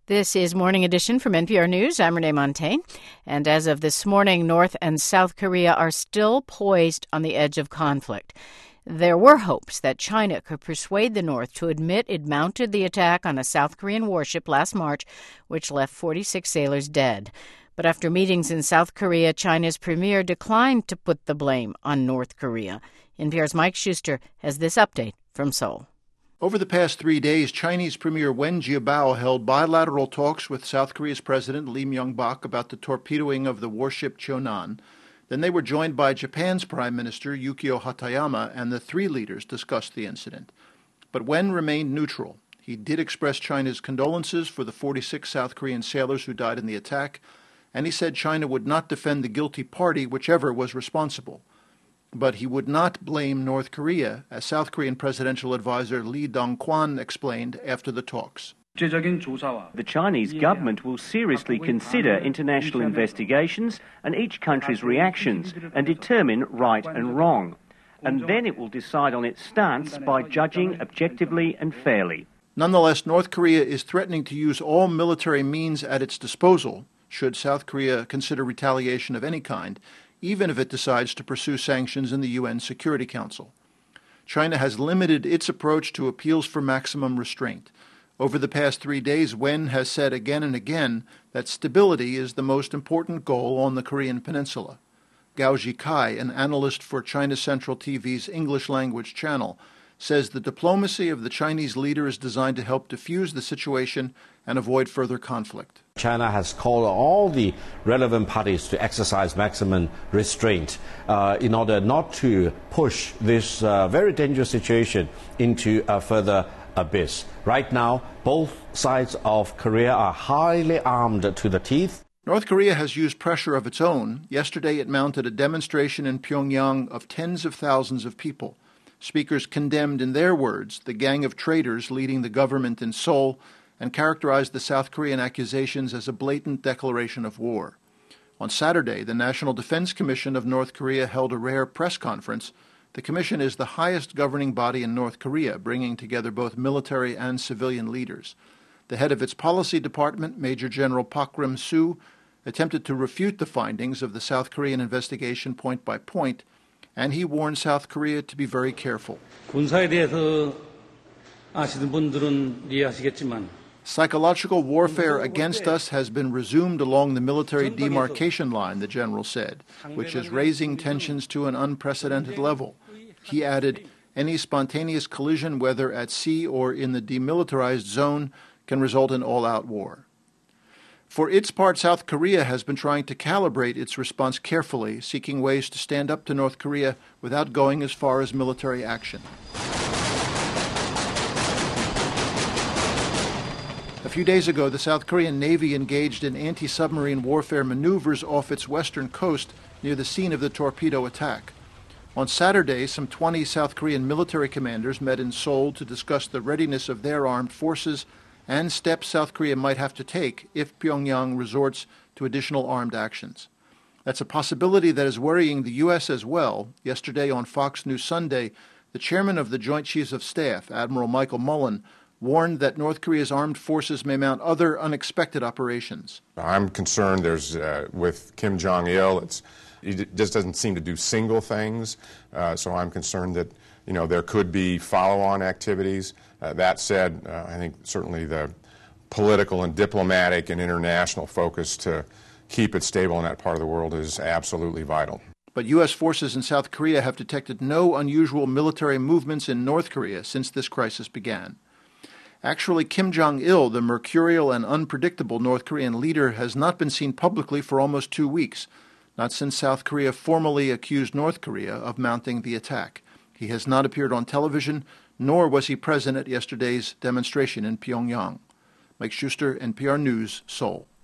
This is Morning Edition from NPR News. I'm Renee Montaigne. And as of this morning, North and South Korea are still poised on the edge of conflict. There were hopes that China could persuade the North to admit it mounted the attack on a South Korean warship last March, which left 46 sailors dead. But after meetings in South Korea, China's premier declined to put the blame on North Korea. NPR's Mike Schuster has this update from Seoul. Over the past 3 days, Chinese Premier Wen Jiabao held bilateral talks with South Korea's President Lee Myung-bak about the torpedoing of the warship Cheonan. Then they were joined by Japan's Prime Minister Yukio Hatayama, and the three leaders discussed the incident. But Wen remained neutral. He did express China's condolences for the 46 South Korean sailors who died in the attack, and he said China would not defend the guilty party, whichever was responsible. But he would not blame North Korea, as South Korean presidential advisor Lee Dong-kwan explained after the talks. The Chinese government will seriously consider international investigations and each country's reactions and determine right and wrong. And then it will decide on its stance by judging objectively and fairly. Nonetheless, North Korea is threatening to use all military means at its disposal should South Korea consider retaliation of any kind, even if it decides to pursue sanctions in the UN Security Council. China has limited its approach to appeals for maximum restraint. Over the past 3 days, Wen has said again and again that stability is the most important goal on the Korean peninsula. Gao Zhikai, an analyst for China Central TV's English-language channel, says the diplomacy of the Chinese leader is designed to help defuse the situation and avoid further conflict. China has called all the relevant parties to exercise maximum restraint in order not to push this very dangerous situation into a further abyss. Right now, both sides of Korea are highly armed to the teeth. North Korea has used pressure of its own. Yesterday, it mounted a demonstration in Pyongyang of tens of thousands of people. Speakers condemned, in their words, the gang of traitors leading the government in Seoul and characterized the South Korean accusations as a blatant declaration of war. On Saturday, the National Defense Commission of North Korea held a rare press conference. The commission is the highest governing body in North Korea, bringing together both military and civilian leaders. The head of its policy department, Major General Pak Rim-soo, attempted to refute the findings of the South Korean investigation point by point, and he warned South Korea to be very careful. 군사에 대해서 아시는 분들은 이해하시겠지만 Psychological warfare against us has been resumed along the military demarcation line, the general said, which is raising tensions to an unprecedented level. He added, any spontaneous collision, whether at sea or in the demilitarized zone, can result in all-out war. For its part, South Korea has been trying to calibrate its response carefully, seeking ways to stand up to North Korea without going as far as military action. A few days ago, the South Korean Navy engaged in anti-submarine warfare maneuvers off its western coast near the scene of the torpedo attack. On Saturday, some 20 South Korean military commanders met in Seoul to discuss the readiness of their armed forces and steps South Korea might have to take if Pyongyang resorts to additional armed actions. That's a possibility that is worrying the U.S. as well. Yesterday on Fox News Sunday, the chairman of the Joint Chiefs of Staff, Admiral Michael Mullen, warned that North Korea's armed forces may mount other unexpected operations. I'm concerned with Kim Jong-il, he just doesn't seem to do single things, so I'm concerned that there could be follow-on activities. That said, I think certainly the political and diplomatic and international focus to keep it stable in that part of the world is absolutely vital. But U.S. forces in South Korea have detected no unusual military movements in North Korea since this crisis began. Actually, Kim Jong-il, the mercurial and unpredictable North Korean leader, has not been seen publicly for almost 2 weeks, not since South Korea formally accused North Korea of mounting the attack. He has not appeared on television, nor was he present at yesterday's demonstration in Pyongyang. Mike Schuster, NPR News, Seoul.